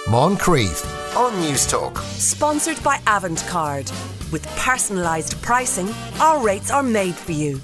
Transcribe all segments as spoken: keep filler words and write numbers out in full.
Moncrief on Newstalk. Sponsored by Avantcard. With personalised pricing, our rates are made for you.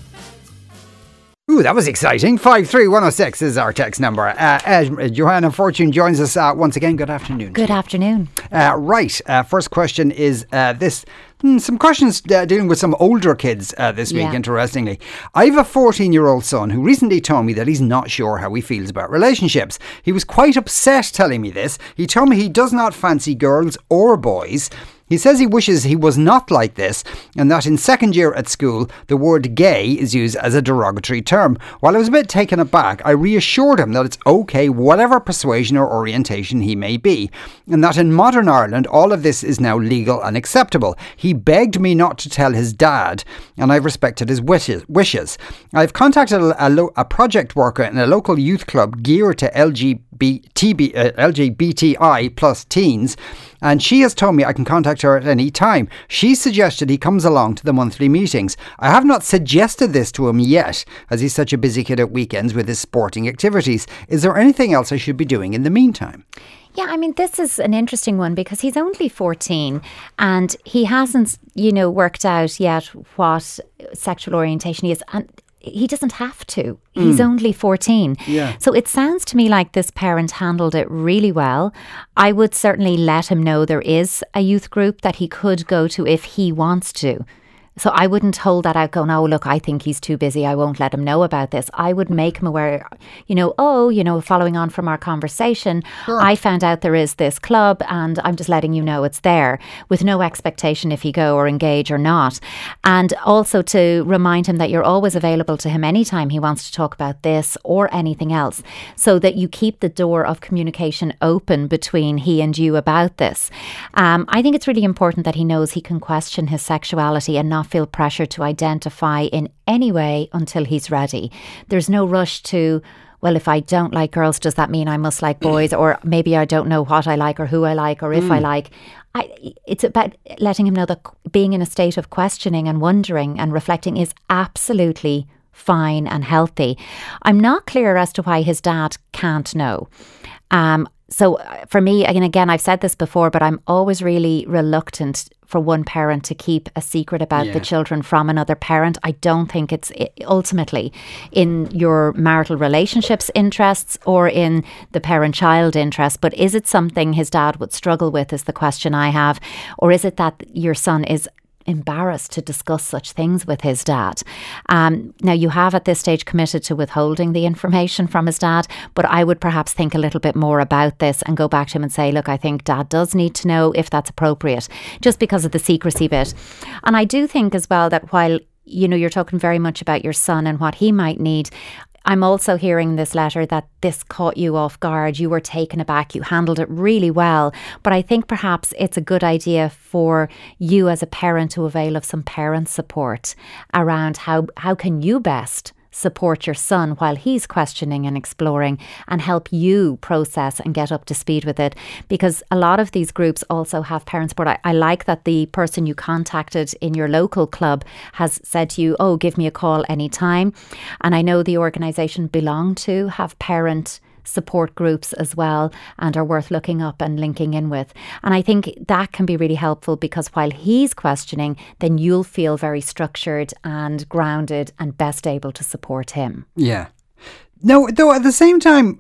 Ooh, that was exciting. five three one oh six is our text number. Uh, uh, Johanna Fortune joins us uh, once again. Good afternoon. Good afternoon. Uh, right. Uh, first question is uh, this. Hmm, some questions uh, dealing with some older kids uh, this week, Yeah. interestingly. I have a fourteen-year-old son who recently told me that he's not sure how he feels about relationships. He was quite upset telling me this. He told me he does not fancy girls or boys. He says he wishes he was not like this, and that in second year at school, the word gay is used as a derogatory term. While I was a bit taken aback, I reassured him that it's okay, whatever persuasion or orientation he may be, and that in modern Ireland, all of this is now legal and acceptable. He begged me not to tell his dad, and I've respected his wishes. wishes. I've contacted a, a, lo- a project worker in a local youth club geared to L G B T, uh, L G B T I plus teens, and she has told me I can contact her at any time. She suggested he comes along to the monthly meetings. I have not suggested this to him yet, as he's such a busy kid at weekends with his sporting activities. Is there anything else I should be doing in the meantime? Yeah, I mean, this is an interesting one because he's only fourteen and he hasn't, you know, worked out yet what sexual orientation he is. And he doesn't have to. He's mm. only fourteen. Yeah. So it sounds to me like this parent handled it really well. I would certainly let him know there is a youth group that he could go to if he wants to. So I wouldn't hold that out going, oh, look, I think he's too busy. I won't let him know about this. I would make him aware, you know, oh, you know, following on from our conversation, sure. I found out there is this club and I'm just letting you know it's there with no expectation if he go or engage or not. And also to remind him that you're always available to him anytime he wants to talk about this or anything else, so that you keep the door of communication open between he and you about this. Um, I think it's really important that he knows he can question his sexuality and not feel pressure to identify in any way until he's ready. There's no rush to, well, if I don't like girls, does that mean I must like boys? Or maybe I don't know what I like or who I like or if mm. I like. I, it's about letting him know that being in a state of questioning and wondering and reflecting is absolutely fine and healthy. I'm not clear as to why his dad can't know. Um, so for me, and again, I've said this before, but I'm always really reluctant for one parent to keep a secret about yeah. the children from another parent. I don't think it's ultimately in your marital relationship's interests or in the parent-child interest. But is it something his dad would struggle with is the question I have. Or is it that your son is embarrassed to discuss such things with his dad? Um, now, you have at this stage committed to withholding the information from his dad, but I would perhaps think a little bit more about this and go back to him and say, look, I think dad does need to know if that's appropriate, just because of the secrecy bit. And I do think as well that while, you know, you're talking very much about your son and what he might need, I'm also hearing in this letter that this caught you off guard. You were taken aback. You handled it really well. But I think perhaps it's a good idea for you as a parent to avail of some parent support around how, how can you best support your son while he's questioning and exploring and help you process and get up to speed with it. Because a lot of these groups also have parent support. I, I like that the person you contacted in your local club has said to you, oh, give me a call anytime. And I know the organisation Belong To have parent support groups as well and are worth looking up and linking in with. And I think that can be really helpful because while he's questioning, then you'll feel very structured and grounded and best able to support him. Yeah. No, though at the same time,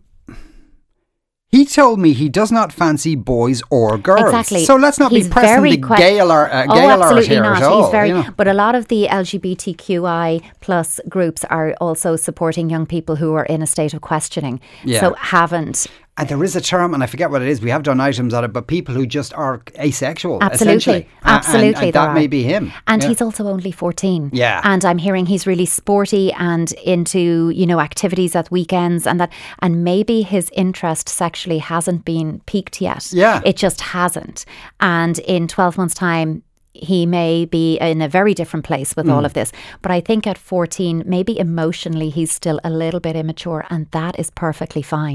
he told me he does not fancy boys or girls. Exactly. So let's not He's be pressing the que- gay alert, uh, oh, gay alert absolutely here not. at all. He's very, you know? But a lot of the L G B T Q I plus groups are also supporting young people who are in a state of questioning. Yeah. So haven't... And there is a term, and I forget what it is, we have done items on it, but people who just are asexual, Absolutely. essentially. Absolutely. And, and that may be him. And yeah. he's also only fourteen. Yeah. And I'm hearing he's really sporty and into, you know, activities at weekends and that, and maybe his interest sexually hasn't been peaked yet. Yeah. It just hasn't. And in twelve months' time, he may be in a very different place with mm. all of this. But I think at fourteen, maybe emotionally, he's still a little bit immature, and that is perfectly fine.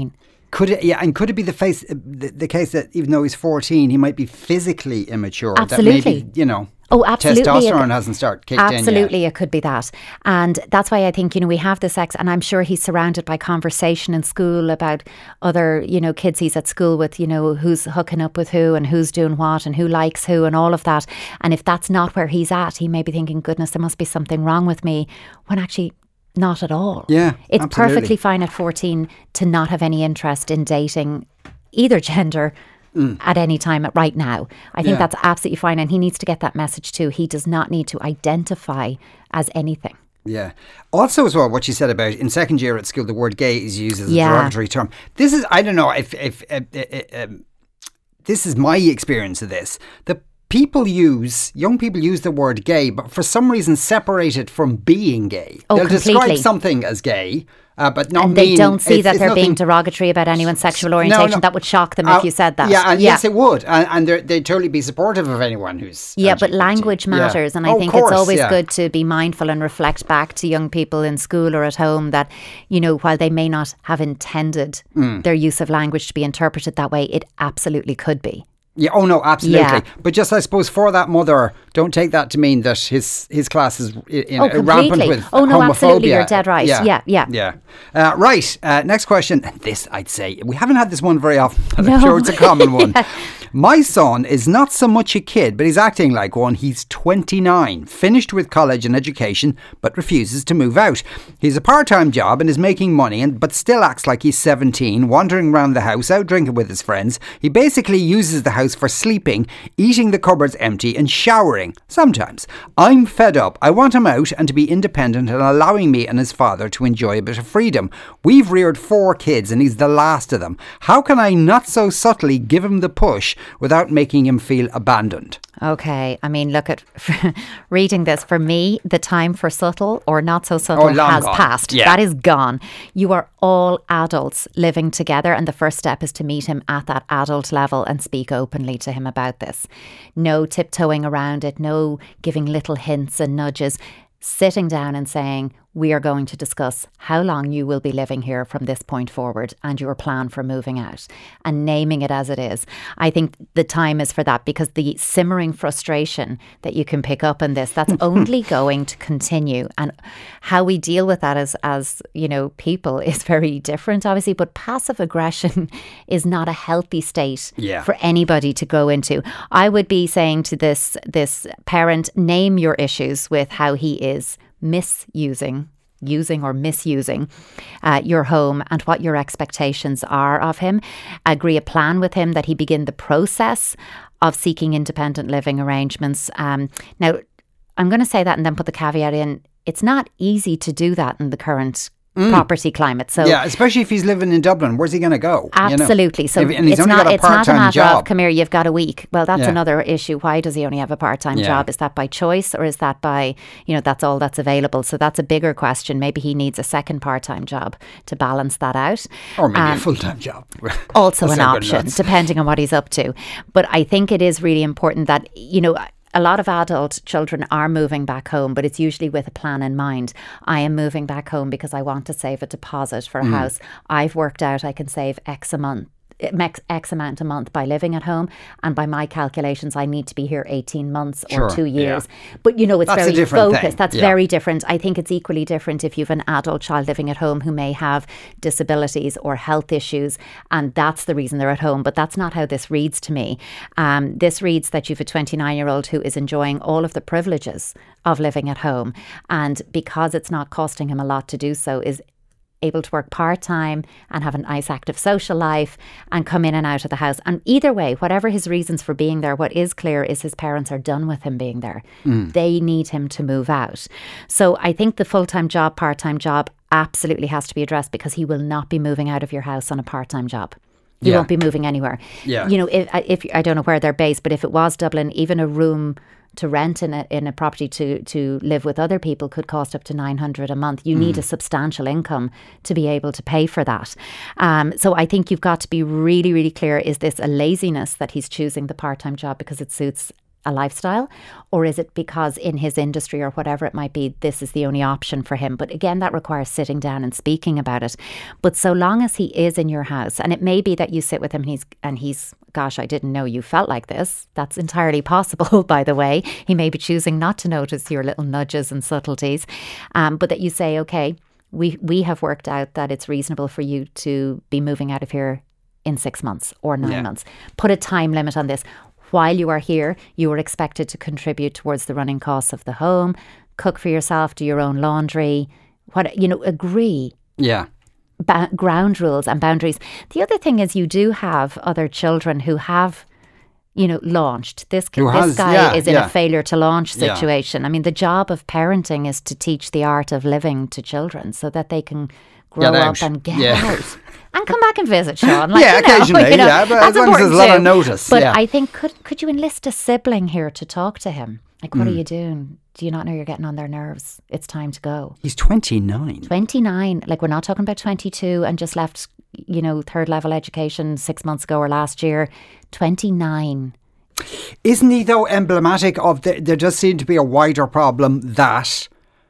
Could it? Yeah, and could it be the face, the, the case that even though he's fourteen, he might be physically immature? Absolutely. That maybe, you know. Oh, absolutely. Testosterone hasn't started kicked in yet. Absolutely, it could be that. And that's why I think, you know, we have this ex, and I'm sure he's surrounded by conversation in school about other, you know, kids he's at school with, you know, who's hooking up with who and who's doing what and who likes who and all of that. And if that's not where he's at, he may be thinking, goodness, there must be something wrong with me, when actually not at all. Yeah, It's absolutely. perfectly fine at fourteen to not have any interest in dating either gender. Mm. At any time right now. I think Yeah. that's absolutely fine, and he needs to get that message too. He does not need to identify as anything. Yeah. Also, as well, what you said about in second year at school, the word gay is used as a Yeah. derogatory term. This is, I don't know if, if uh, uh, uh, um, this is my experience of this. The people use, young people use the word gay, but for some reason separate it from being gay. Oh, They'll completely. describe something as gay, uh, but not And they mean, don't see it's- that it's they're nothing- being derogatory about anyone's sexual No, orientation. no. That would shock them Uh, if you said that. Yeah, and yes, it would. And, and they're- they'd totally be supportive of anyone who's Yeah, L G B T. but language Yeah. matters, and I Oh, think of course, it's always yeah. good to be mindful and reflect back to young people in school or at home that, you know, while they may not have intended Mm. their use of language to be interpreted that way, it absolutely could be. Yeah, oh no, absolutely. Yeah. But just, I suppose, for that mother, don't take that to mean that his his class is in, Oh, rampant completely. with Oh, no, homophobia. absolutely, you're dead right. Yeah, yeah. Yeah. Uh, right, uh, next question. This, I'd say, we haven't had this one very often, but No. I'm sure it's a common one. Yeah. My son is not so much a kid, but he's acting like one. He's twenty-nine, finished with college and education, but refuses to move out. He's a part-time job and is making money, and but still acts like he's seventeen, wandering around the house, out drinking with his friends. He basically uses the house for sleeping, eating the cupboards empty, and showering, sometimes. I'm fed up. I want him out and to be independent and allowing me and his father to enjoy a bit of freedom. We've reared four kids and he's the last of them. How can I not so subtly give him the push without making him feel abandoned? Okay, I mean, look at reading this. For me, the time for subtle or not so subtle Oh, long has gone. passed. Yeah. That is gone. You are all adults living together, and the first step is to meet him at that adult level and speak openly to him about this. No tiptoeing around it, no giving little hints and nudges. Sitting down and saying, we are going to discuss how long you will be living here from this point forward and your plan for moving out, and naming it as it is. I think the time is for that, because the simmering frustration that you can pick up in this, that's only going to continue. And how we deal with that as, as, you know, people is very different, obviously, but passive aggression is not a healthy state Yeah. for anybody to go into. I would be saying to this, this parent, name your issues with how he is misusing, using or misusing uh, your home and what your expectations are of him. Agree a plan with him that he begin the process of seeking independent living arrangements. Um, now, I'm going to say that and then put the caveat in. It's not easy to do that in the current property climate. So Yeah, especially if he's living in Dublin. Where's he going to go? you know? absolutely. So If- and he's it's only not got a it's not a part-time matter job. of, come here, you've got a week. Well, that's Yeah. another issue. Why does he only have a part-time Yeah. job? Is that by choice, or is that by, you know, that's all that's available? So that's a bigger question. Maybe he needs a second part-time job to balance that out. Or maybe Um, a full-time job. also That's an not good option, enough. depending on what he's up to. But I think it is really important that, you know, a lot of adult children are moving back home, but it's usually with a plan in mind. I am moving back home because I want to save a deposit for a Mm. house. I've worked out I can save X a month. X, X amount a month by living at home, and by my calculations I need to be here eighteen months or Sure, two yeah. years. But you know, it's That's a very different focused. thing, That's yeah. very different. I think it's equally different if you've an adult child living at home who may have disabilities or health issues, and that's the reason they're at home. But that's not how this reads to me. Um, this reads that you've a twenty-nine year old who is enjoying all of the privileges of living at home, and because it's not costing him a lot to do so, is able to work part-time and have a nice active social life and come in and out of the house. And either way, whatever his reasons for being there, what is clear is his parents are done with him being there. Mm. They need him to move out. So I think the full-time job, part-time job absolutely has to be addressed, because he will not be moving out of your house on a part-time job. He Yeah. won't be moving anywhere. Yeah. You know, if, if I don't know where they're based, but if it was Dublin, even a room to rent in a in a property to to live with other people could cost up to nine hundred a month. You need a substantial income to be able to pay for that. Um, so I think you've got to be really, really clear. Is this a laziness that he's choosing the part-time job because it suits a lifestyle, or is it because in his industry or whatever it might be, this is the only option for him? But again, that requires sitting down and speaking about it. But so long as he is in your house, and it may be that you sit with him and he's, and he's, gosh, I didn't know you felt like this. That's entirely possible, by the way. He may be choosing not to notice your little nudges and subtleties. Um, but that you say, okay, we we have worked out that it's reasonable for you to be moving out of here in six months or nine Yeah. months. Put a time limit on this. While you are here, you are expected to contribute towards the running costs of the home, cook for yourself, do your own laundry, what, you know, agree. Yeah. Ba- ground rules and boundaries. The other thing is you do have other children who have, you know, launched. This Who this has- guy yeah, is in yeah. a failure to launch Yeah. situation. I mean, the job of parenting is to teach the art of living to children so that they can grow Get up out. and get Yeah. out. And come back and visit, Sean. Like, Yeah, you know, occasionally, you know, yeah, but that's as long as there's important a lot of too. notice, But yeah. I think, could could you enlist a sibling here to talk to him? Like, what are Mm. you doing? Do you not know you're getting on their nerves? It's time to go. He's twenty-nine. twenty-nine, like we're not talking about twenty-two and just left, you know, third level education six months ago or last year. twenty-nine. Isn't he, though, emblematic of the, there does seem to be a wider problem that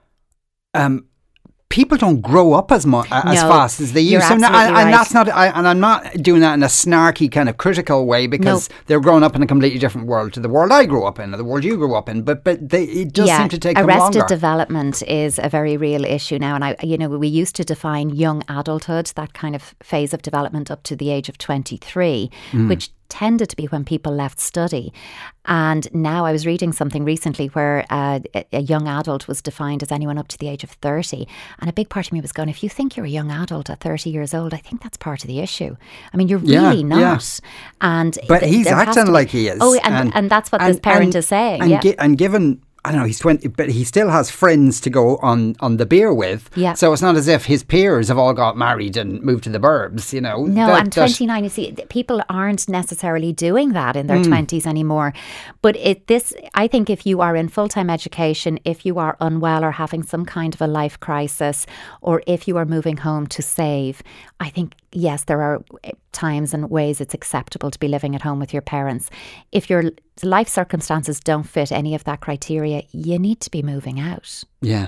um, people don't grow up as much as No, fast as they you're used to. And, absolutely and right. that's not, I, and I'm not doing that in a snarky kind of critical way because No. they're growing up in a completely different world to the world I grew up in, or the world you grew up in. But but they, it does seem to take them arrested longer. development is a very real issue now, and I, you know, we used to define young adulthood, that kind of phase of development, up to the age of twenty-three, Mm. which tended to be when people left study. And now I was reading something recently where uh, a, a young adult was defined as anyone up to the age of thirty. And a big part of me was going, if you think you're a young adult at thirty years old, I think that's part of the issue. I mean, you're Yeah, really not. yeah. And But th- he's there has acting to be- like he is. Oh, and, and, that's what this parent is saying. And, yeah. gi- and given, I don't know, he's twenty, but he still has friends to go on, on the beer with. Yeah. So it's not as if his peers have all got married and moved to the burbs, you know. No, That- and that- twenty-nine, you see, th- people aren't necessarily doing that in their Mm. twenties anymore. But it, this, I think if you are in full-time education, if you are unwell or having some kind of a life crisis, or if you are moving home to save, I think, yes, there are times and ways it's acceptable to be living at home with your parents. If your life circumstances don't fit any of that criteria, you need to be moving out. Yeah.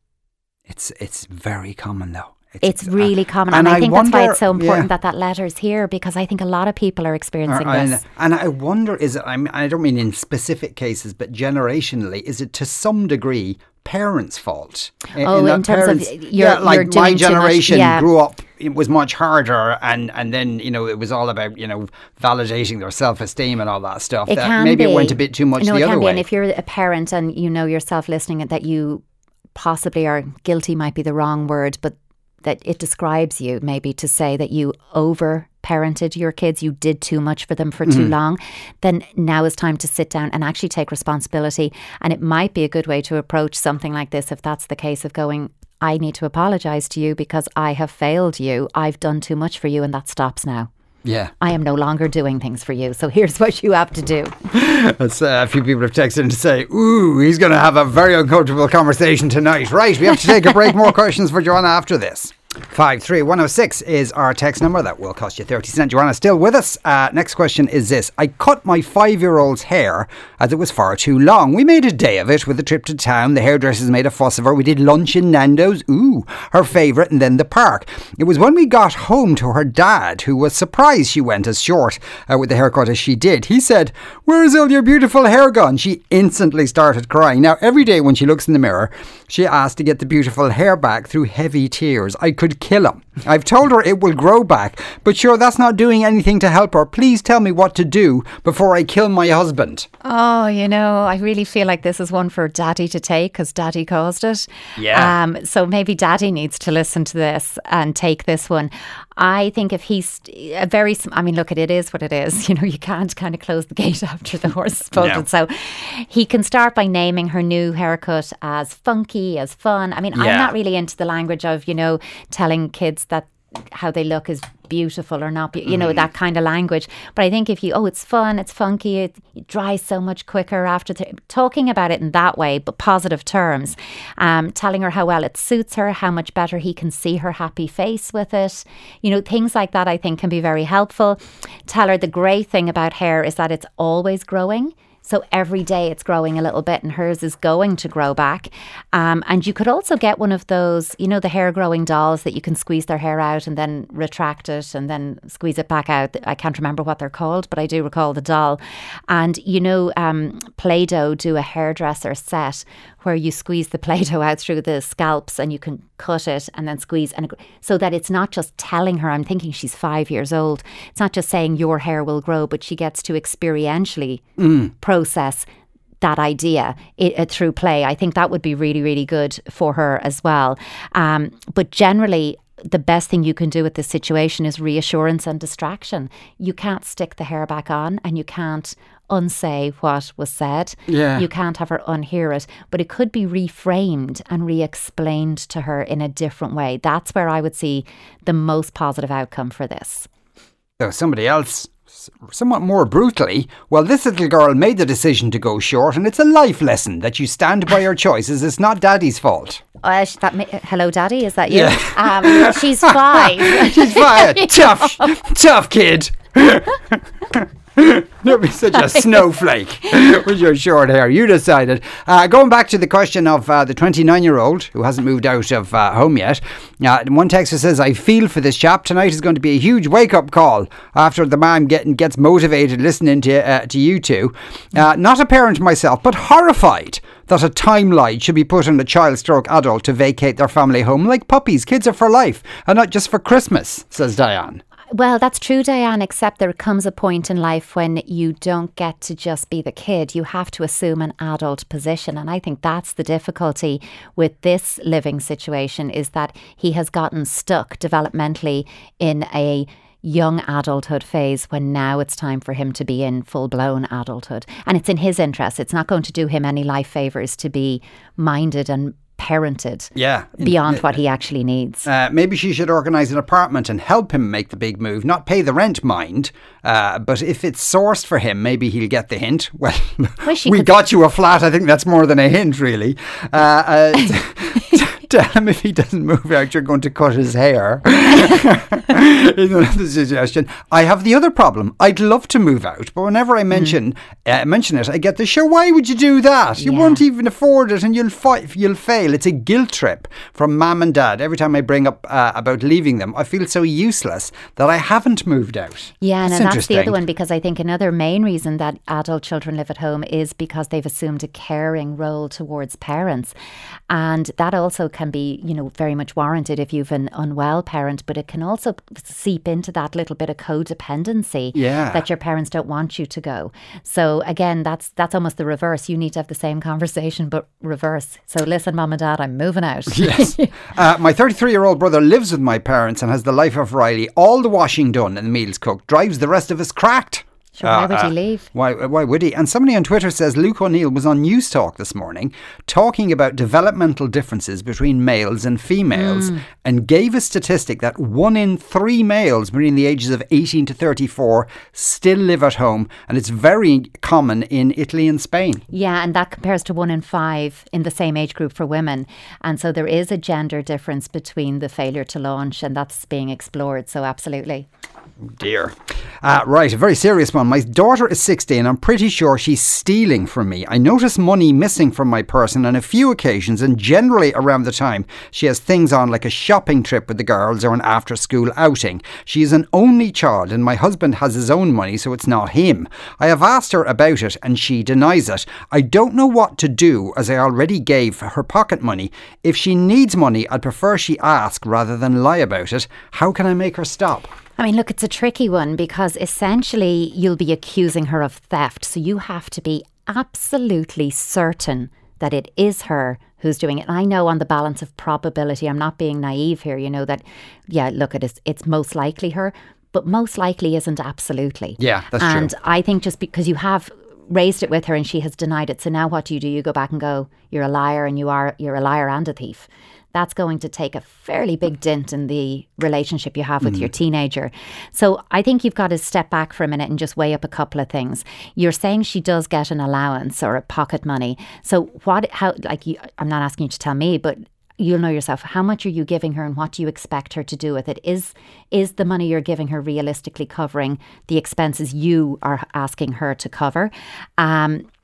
It's it's very common though. It's uh, really common. and And, I I think that's why wonder- it's so important yeah. that that letter's here, because I think a lot of people are experiencing Uh, this. and, and I wonder, is it, I, mean, I don't mean in specific cases, but generationally, is it to some degree parents' fault? Oh, that in terms of parents- you're- yeah, like you're my doing too much, generation yeah. grew up, it was much harder, and, and then, you know, it was all about, you know, validating their self-esteem and all that stuff. It that can maybe be. it went a bit too much no, the it other can be. way. And if you're a parent and you know yourself listening, that you possibly are guilty might be the wrong word, but that it describes you maybe to say that you over parented your kids, you did too much for them for too Mhm. long, then now is time to sit down and actually take responsibility. And it might be a good way to approach something like this, if that's the case, of going, I need to apologise to you because I have failed you. I've done too much for you, and that stops now. Yeah. I am no longer doing things for you. So here's what you have to do. That's, uh, a few people have texted in to say, ooh, he's going to have a very uncomfortable conversation tonight. Right, we have to take a break. More questions for Joanna after this. five three one oh six is our text number. That will cost you thirty cents. Joanna's still with us. Uh, next question is this. I cut my five-year-old's hair as it was far too long. We made a day of it with a trip to town. The hairdressers made a fuss of her. We did lunch in Nando's. Ooh, her favourite, and then the park. It was when we got home to her dad, who was surprised she went as short uh, with the haircut as she did. He said, "Where's all your beautiful hair gone?" She instantly started crying. Now, every day when she looks in the mirror, she asks to get the beautiful hair back through heavy tears. I could kill him. I've told her it will grow back, but sure, that's not doing anything to help her. Please tell me what to do before I kill my husband. Oh, you know, I really feel like this is one for Daddy to take because Daddy caused it. Yeah. Um, so maybe Daddy needs to listen to this and take this one. I think if he's a very, sm- I mean, look, it is what it is. You know, you can't kind of close the gate after the horse has spoken. No. So he can start by naming her new haircut as funky, as fun. I mean, I'm Yeah. not really into the language of, you know, telling kids that how they look is beautiful or not, be- you know, Mm-hmm. that kind of language. But I think if you, oh, it's fun, it's funky, it, it dries so much quicker after th- talking about it in that way, but positive terms, um, telling her how well it suits her, how much better he can see her happy face with it. You know, things like that I think can be very helpful. Tell her the great thing about hair is that it's always growing. So every day it's growing a little bit and hers is going to grow back. Um, and you could also get one of those, you know, the hair growing dolls that you can squeeze their hair out and then retract it and then squeeze it back out. I can't remember what they're called, but I do recall the doll. And, you know, um, Play-Doh do a hairdresser set where you squeeze the Play-Doh out through the scalps and you can cut it and then squeeze, and so that it's not just telling her, I'm thinking she's five years old, it's not just saying your hair will grow, but she gets to experientially mm. process that idea it, it, through play. I think that would be really, really good for her as well. Um, but generally, the best thing you can do with this situation is reassurance and distraction. You can't stick the hair back on and you can't unsay what was said. Yeah. You can't have her unhear it, but it could be reframed and re-explained to her in a different way. That's where I would see the most positive outcome for this. So somebody else, somewhat more brutally, well, this little girl made the decision to go short, and it's a life lesson that you stand by your choices. It's not daddy's fault. Uh, that ma- Hello, daddy, is that you? Yeah. Um, she's five. She's five. Tough, tough kid. Don't be such a snowflake with your short hair. You decided. Uh, going back to the question of uh, the twenty-nine-year-old who hasn't moved out of uh, home yet. Uh, one texter says, I feel for this chap. Tonight is going to be a huge wake-up call after the man getting gets motivated listening to, uh, to you two. Uh, not a parent myself, but horrified that a timeline should be put on a child stroke adult to vacate their family home. Like puppies, kids are for life and not just for Christmas, says Diane. Well, that's true, Diane, except there comes a point in life when you don't get to just be the kid. You have to assume an adult position. And I think that's the difficulty with this living situation, is that he has gotten stuck developmentally in a young adulthood phase when now it's time for him to be in full-blown adulthood. And it's in his interest. It's not going to do him any life favours to be minded and parented yeah, beyond what he actually needs. Uh, maybe she should organise an apartment and help him make the big move. Not pay the rent, mind. Uh, but if it's sourced for him, maybe he'll get the hint. Well, well we got you a flat. I think that's more than a hint, really. Uh, uh, tell him if he doesn't move out, you're going to cut his hair. Is another suggestion. I have the other problem. I'd love to move out, but whenever I mention mm. uh, mention it, I get the show. Why would you do that? You yeah. won't even afford it, and you'll fight. You'll fail. It's a guilt trip from mum and dad. Every time I bring up uh, about leaving them, I feel so useless that I haven't moved out. Yeah, that's and that's the other one, because I think another main reason that adult children live at home is because they've assumed a caring role towards parents, and that also can be, you know, very much warranted if you've an unwell parent, but it can also seep into that little bit of codependency yeah. that your parents don't want you to go. So again, that's that's almost the reverse. You need to have the same conversation, but reverse. So listen, mum and dad, I'm moving out. Yes. uh, my thirty-three-year-old brother lives with my parents and has the life of Riley. All the washing done and the meals cooked. Drives the rest of us cracked. Sure, why would he leave? Uh, why, why would he? And somebody on Twitter says Luke O'Neill was on News Talk this morning talking about developmental differences between males and females mm. and gave a statistic that one in three males between the ages of eighteen to thirty-four still live at home, and it's very common in Italy and Spain. Yeah, and that compares to one in five in the same age group for women. And so there is a gender difference between the failure to launch, and that's being explored. So absolutely. Dear. Uh, right, a very serious one. My daughter is sixteen. I'm pretty sure she's stealing from me. I notice money missing from my person on a few occasions, and generally around the time she has things on, like a shopping trip with the girls or an after school outing. She is an only child and my husband has his own money, so it's not him. I have asked her about it and she denies it. I don't know what to do, as I already gave her pocket money. If she needs money, I'd prefer she ask rather than lie about it. How can I make her stop? I mean, look, it's a tricky one, because essentially you'll be accusing her of theft. So you have to be absolutely certain that it is her who's doing it. And I know on the balance of probability, I'm not being naive here, you know, that, yeah, look, it is, it's most likely her, but most likely isn't absolutely. Yeah, that's and true. And I think just because you have raised it with her and she has denied it, so now what do you do? You go back and go, you're a liar, and you are, you're a liar and a thief. That's going to take a fairly big dent in the relationship you have with mm. your teenager. So I think you've got to step back for a minute and just weigh up a couple of things. You're saying she does get an allowance or a pocket money. So what, how, like, you, I'm not asking you to tell me, but you'll know yourself. How much are you giving her and what do you expect her to do with it? Is, is the money you're giving her realistically covering the expenses you are asking her to cover? Um,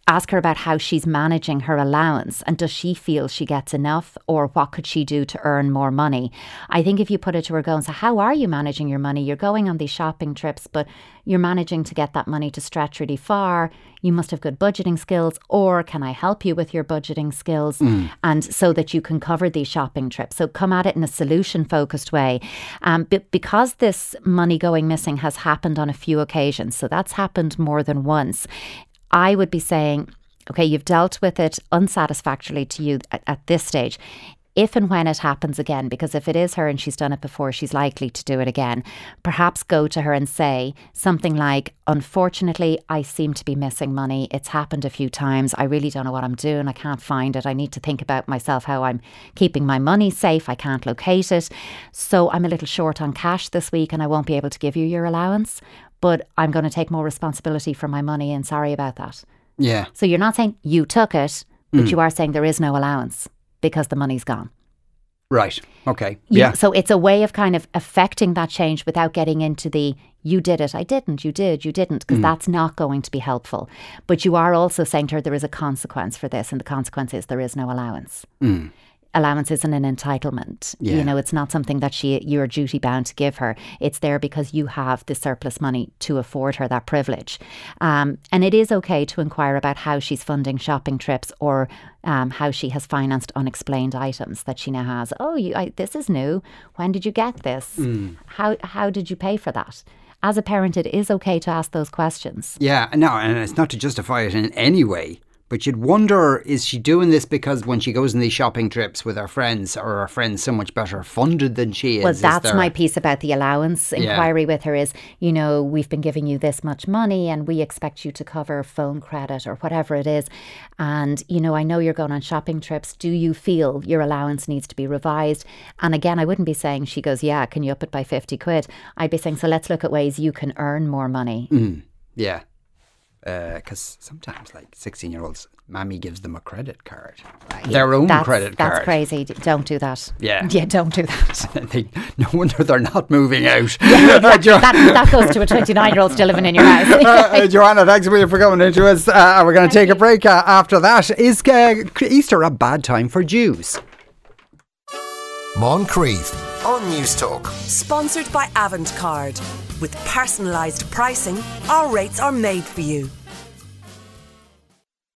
ask her about how she's managing her allowance and does she feel she gets enough, or what could she do to earn more money. I think if you put it to her going, so how are you managing your money? You're going on these shopping trips, but you're managing to get that money to stretch really far. You must have good budgeting skills, or can I help you with your budgeting skills? Mm. And so that you can cover these shopping trips. So come at it in a solution focused way. Um, but because this money going missing has happened on a few occasions, so that's happened more than once, I would be saying, okay, you've dealt with it unsatisfactorily to you at, at this stage. If and when it happens again, because if it is her and she's done it before, she's likely to do it again, perhaps go to her and say something like, unfortunately, I seem to be missing money. It's happened a few times. I really don't know what I'm doing. I can't find it. I need to think about myself, how I'm keeping my money safe. I can't locate it. So I'm a little short on cash this week and I won't be able to give you your allowance, but I'm going to take more responsibility for my money and sorry about that. Yeah. So you're not saying you took it, but Mm. you are saying there is no allowance because the money's gone. Right. Okay. You- Yeah. So it's a way of kind of affecting that change without getting into the you did it, I didn't, you did, you didn't, because that's not going to be helpful. But you are also saying to her there is a consequence for this, and the consequence is there is no allowance. Mm. Allowance isn't an entitlement. Yeah. You know, it's not something that she you're duty bound to give her. It's there because you have the surplus money to afford her that privilege. Um, and it is okay to inquire about how she's funding shopping trips, or um, how she has financed unexplained items that she now has. Oh, you, I, this is new. When did you get this? Mm. How how did you pay for that? As a parent, it is okay to ask those questions. Yeah, no, and it's not to justify it in any way. But you'd wonder, is she doing this because when she goes on these shopping trips with her friends, are her friends so much better funded than she is? Well, Is that's there- my piece about the allowance Yeah. inquiry with her is, you know, we've been giving you this much money and we expect you to cover phone credit or whatever it is. And, you know, I know you're going on shopping trips. Do you feel your allowance needs to be revised? And again, I wouldn't be saying, she goes, yeah, can you up it by fifty quid? I'd be saying, so let's look at ways you can earn more money. Mm, yeah. Because uh, sometimes, like sixteen-year-olds, mammy gives them a credit card. Their own that's, credit that's card. That's crazy. D- Don't do that. Yeah. Yeah, don't do that. they, no wonder they're not moving out. Yeah, exactly. that, that goes to a twenty-nine-year-old still living in your house. uh, Joanna, thanks a million for coming into us. Uh, we're going to take a break uh, after that. Is uh, Easter a bad time for Jews? Moncrief on News Talk. Sponsored by Avantcard. With personalised pricing, our rates are made for you.